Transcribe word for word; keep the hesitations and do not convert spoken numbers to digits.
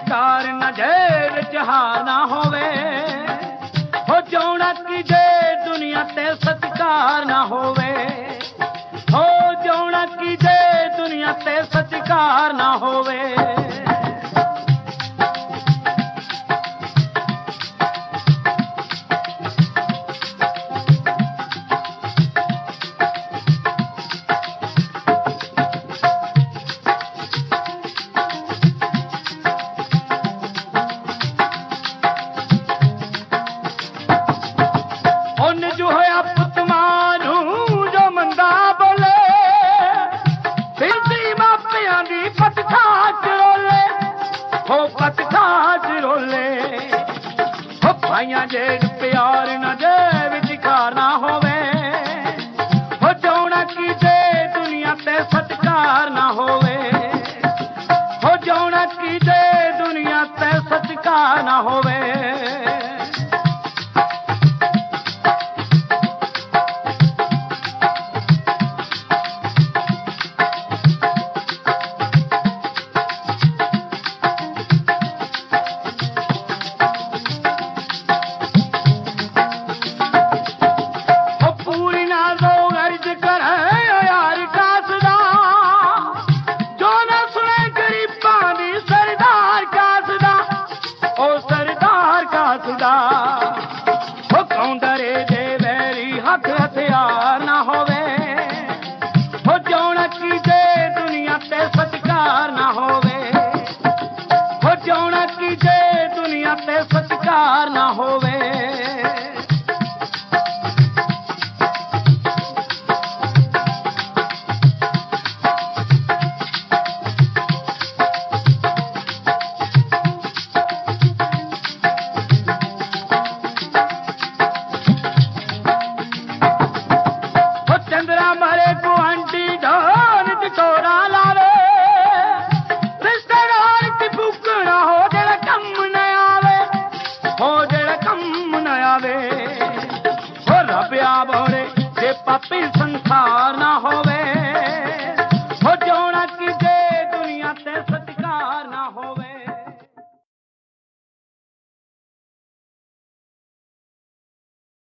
विचकार न जेर जहार ना होवे हो जोना की जे दुनिया ते सत्कार ना होवे हो जोना की जे दुनिया ते सत्कार ना होवे जे प्यार न जे विचकार ना होवे हो जोना की जे दुनिया ते सत्कार ना होवे हो जोना की जे दुनिया ते सत्कार ना होवे हथियार ना होवे हो जोना की जे दुनिया ते सत्कार ना होवे हो जोना की जे दुनिया ते सत्कार ना होवे पापी संग